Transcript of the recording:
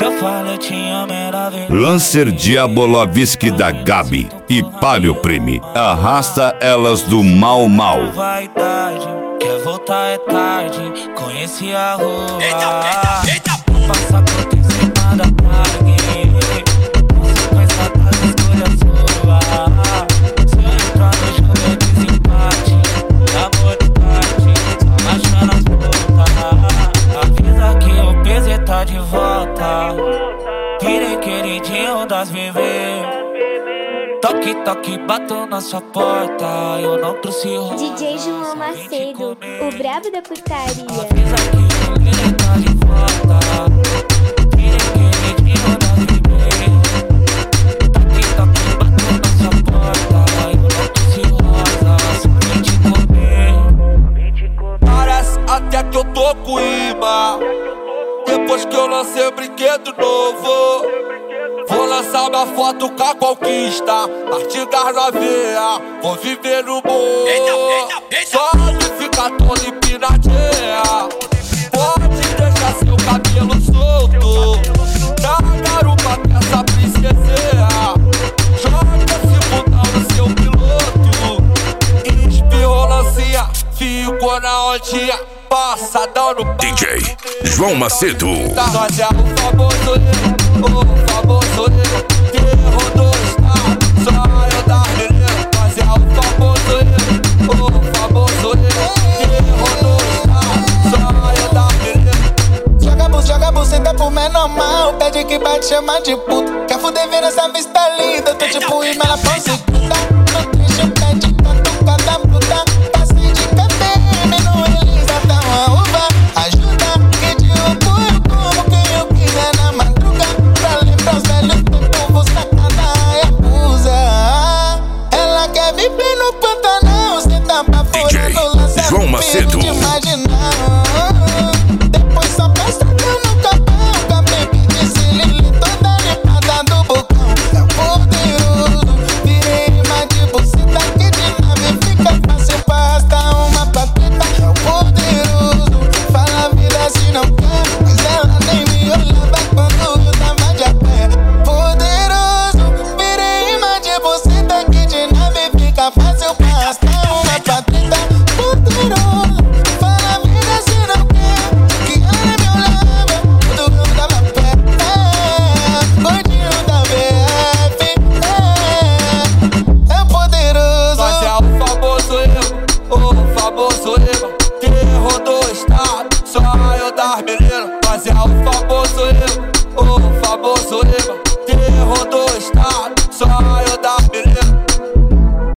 Se eu falo eu te amo, era verdade. Lancer Diabolovski da Gabi e Palio Prime. Arrasta elas do mal mal. Vaidade, quer voltar é tarde. Conheci a rua. Eita. Passaporte em cima da tarde. Consequência das escolhas suas. Se eu entrar no jogo é desempate. Amor de tarde, só achando as putas. Avisa que o PZ tá de volta. Virei queridinho das bebês. Toque, toque, bato na sua porta. Eu não trouxe rosa. DJ João Macedo, o brabo da putaria. Avisa que o PZ tá de volta. Virei queridinho das bebês. Toque, toque, bato na sua porta. Eu não trouxe rosa, só vim te comer. Parece até que eu tô com imã. Depois que eu lancei o brinquedo novo, vou lançar minha foto com a conquista. Artigas na veia, vou viver no morro. Só de ficar todo empinadinha. Pode deixar seu cabelo solto. Na garupa dessa princesinha. Joga esse botão no seu piloto. Espirrou lancinha, ficou na ondinha. Passadão no DJ João Macedo. Nós é o famoso terror do estado, só eu da menina. Nós é o famoso terror do estado, só eu da menina. Joga buceta pro menor mal, pede que bate, chama de puta. Quer fuder vendo essa vista linda, tô tipo imã na prostituta.